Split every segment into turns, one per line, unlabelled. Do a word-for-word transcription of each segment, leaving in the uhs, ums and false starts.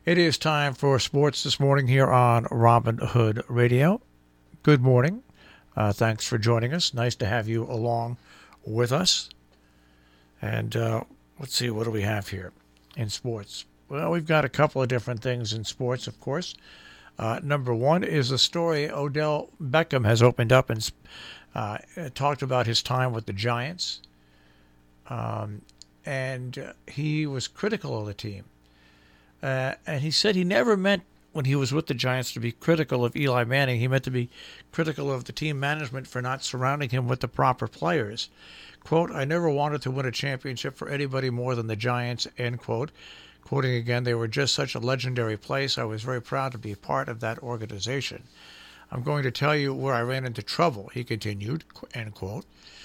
It is time for sports this morning here on Robin Hood Radio. Good morning. Uh, thanks for joining us. Nice to have you along with us. And uh, let's see, what do we have here in sports? Well, we've got a couple of different things in sports, of course. Uh, number one is the story Odell Beckham has opened up and uh, talked about his time with the Giants. Um, and uh, he was critical of the team. Uh, and he said he never meant, when he was with the Giants, to be critical of Eli Manning. He meant to be critical of the team management for not surrounding him with the proper players. Quote, I never wanted to win a championship for anybody more than the Giants, end quote. Quoting again, they were just such a legendary place. I was very proud to be part of that organization. I'm going to tell you where I ran into trouble, he continued, end quote.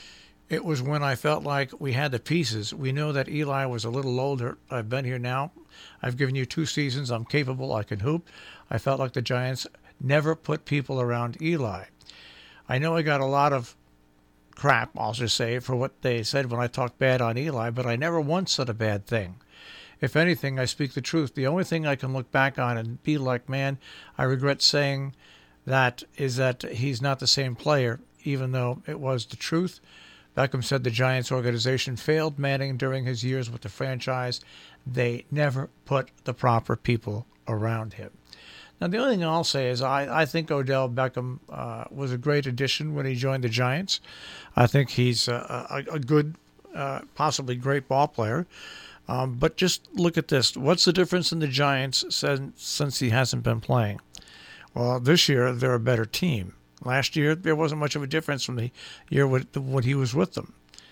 It was when I felt like we had the pieces. We know that Eli was a little older. I've been here now. I've given you two seasons. I'm capable. I can hoop. I felt like the Giants never put people around Eli. I know I got a lot of crap, I'll just say, for what they said when I talked bad on Eli, but I never once said a bad thing. If anything, I speak the truth. The only thing I can look back on and be like, man, I regret saying that is that he's not the same player, even though it was the truth. Beckham said the Giants organization failed Manning during his years with the franchise. They never put the proper people around him. Now, the only thing I'll say is I, I think Odell Beckham uh, was a great addition when he joined the Giants. I think he's a, a, a good, uh, possibly great ball player. Um, but just look at this. What's the difference in the Giants since, since he hasn't been playing? Well, this year they're a better team. Last year, there wasn't much of a difference from the year when he was with them.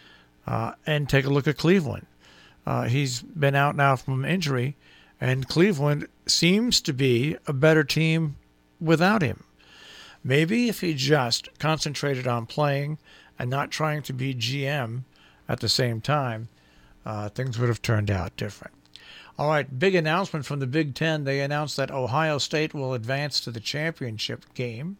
Uh, and take a look at Cleveland. Uh, he's been out now from injury, and Cleveland seems to be a better team without him. Maybe if he just concentrated on playing and not trying to be G M at the same time, uh, things would have turned out different. All right, big announcement from the Big Ten. They announced that Ohio State will advance to the championship game.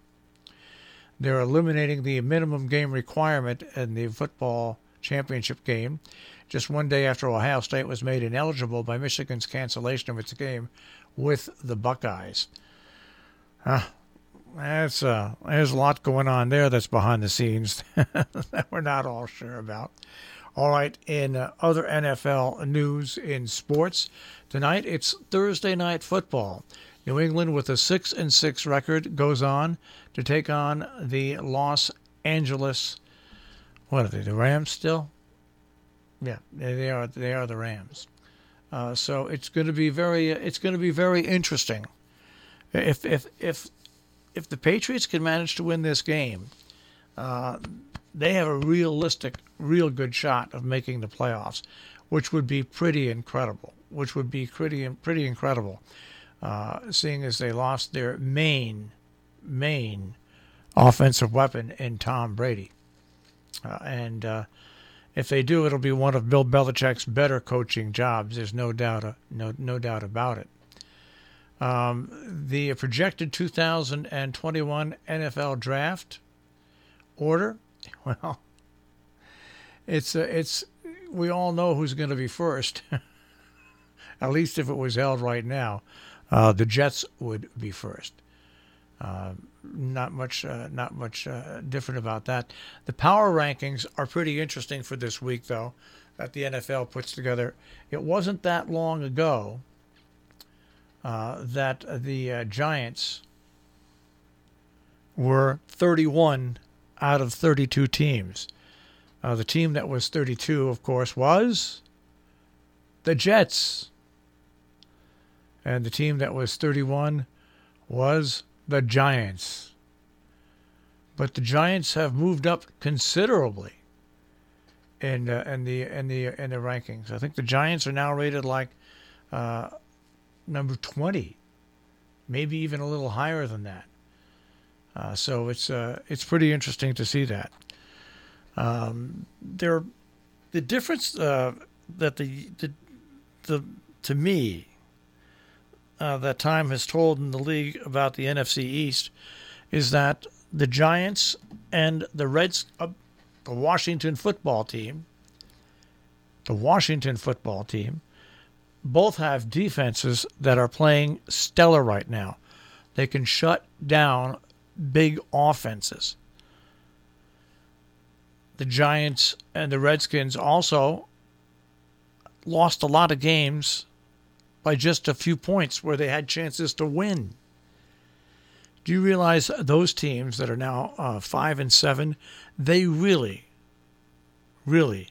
They're eliminating the minimum game requirement in the football championship game, just one day after Ohio State was made ineligible by Michigan's cancellation of its game with the Buckeyes. Uh, that's, uh, there's a lot going on there that's behind the scenes that we're not all sure about. All right, in uh, other N F L news in sports, tonight it's Thursday Night Football. New England, with a six and six record, goes on to take on the Los Angeles. What are they? The Rams still? Yeah, they are. They are the Rams. Uh, so it's going to be very. It's going to be very interesting. If if if if the Patriots can manage to win this game, uh, they have a realistic, real good shot of making the playoffs, which would be pretty incredible. Which would be pretty pretty incredible. Uh, seeing as they lost their main, main offensive weapon in Tom Brady. Uh, and uh, if they do, it'll be one of Bill Belichick's better coaching jobs. There's no doubt, uh, no, no doubt about it. Um, the projected two thousand twenty-one N F L draft order, well, it's uh, it's we all know who's going to be first. At least if it was held right now. Uh, the Jets would be first. Uh, not much, uh, not much uh, different about that. The power rankings are pretty interesting for this week, though, that the N F L puts together. It wasn't that long ago uh, that the uh, Giants were thirty-one out of thirty-two teams. Uh, the team that was thirty-two, of course, was the Jets. And the team that was thirty-one was the Giants. But the Giants have moved up considerably in uh, in the in the in the rankings. I think the Giants are now rated like uh, number twenty, maybe even a little higher than that. Uh, so it's uh, it's pretty interesting to see that. Um, there, the difference uh, that the the the to me. Uh, that time has told in the league about the N F C East is that the Giants and the Reds, uh, the Washington football team, the Washington football team both have defenses that are playing stellar right now. They can shut down big offenses. The Giants and the Redskins also lost a lot of games by just a few points where they had chances to win. Do you realize those teams that are now uh, five and seven, they really, really,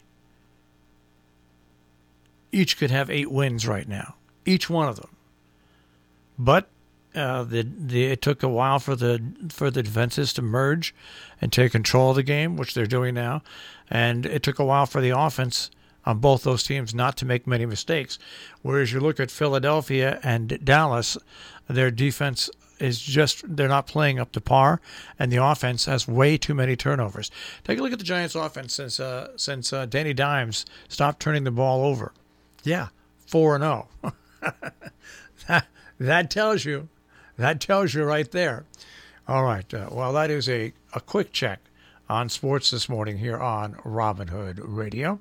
each could have eight wins right now, each one of them. But uh, the, the it took a while for the for the defenses to merge and take control of the game, which they're doing now, and it took a while for the offense on both those teams not to make many mistakes. Whereas you look at Philadelphia and Dallas, their defense is just, they're not playing up to par, and the offense has way too many turnovers. Take a look at the Giants' offense since uh, since uh, Danny Dimes stopped turning the ball over. Yeah, four and oh. that, that tells you, that tells you right there. All right, uh, well, that is a, a quick check on sports this morning here on Robin Hood Radio.